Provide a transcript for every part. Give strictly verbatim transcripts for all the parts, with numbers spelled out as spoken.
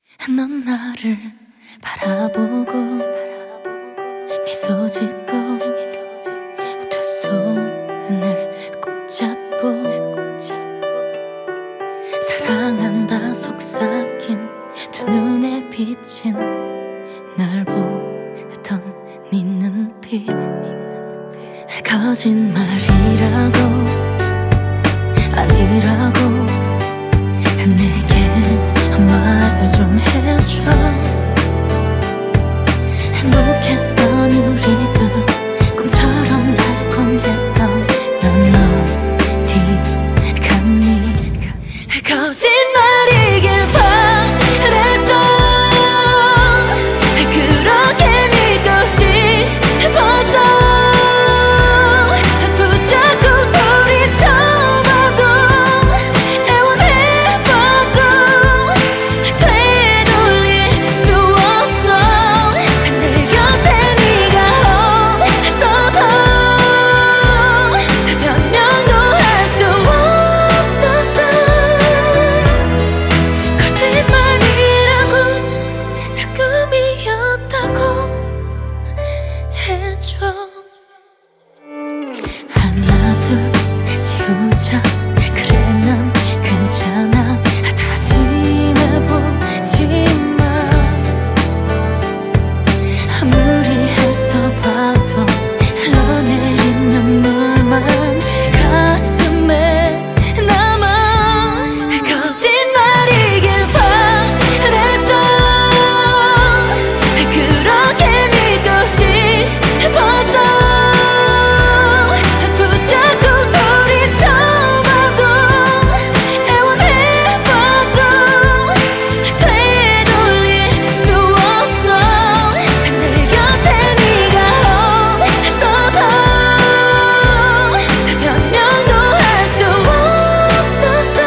넌 나를 바라보고 미소 짓고 두 손을 꼭 잡고 사랑한다 속삭임 두 눈에 비친 날 보던 네 눈빛 거짓말이라고 아니라고 내게 말 좀 해줘. 행복했던 우리들 꿈처럼 달콤했던 넌 어디 갔니? 거짓말이길 바랬어. 그렇게 믿고 싶어서 붙잡고 소리쳐봐도 애원해봐도 되돌릴 수 없어. 내 곁에 네가 없어서 변명도 할 수 없었어. 거짓말이라고 다 꿈이었다고 해줘. 하나 둘 지우자. 그래 난 괜찮아. 다짐해보지마. 아무리 애써봐도 흘러내린 눈물만 가슴에 남아. 거짓말이길 바랬어. 그렇게 믿고 싶어서 붙잡고 소리쳐봐도 애원해봐도 되돌릴 수 없어. 내 곁에 네가 없어서 변명도 할 수 없었어.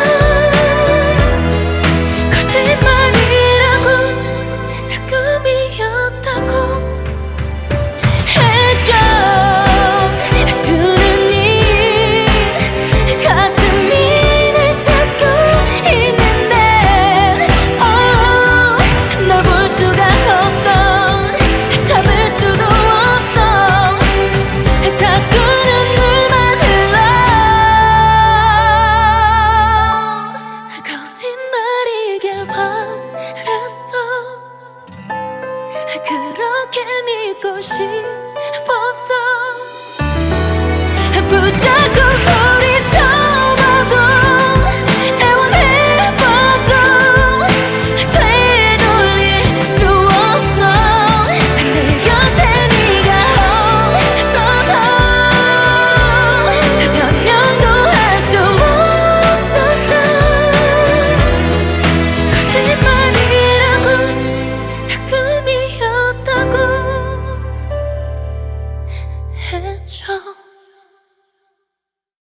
거짓말이라고 다 꿈이었다고 해줘. 두 눈이 가슴이 날 찾고 있는데 oh, 널 볼 수가 없어. 잡을 수도 없어. 자꾸 눈물만 흘러. 거짓말이길 바랬어. 그렇게 믿고 싶어서 붙잡고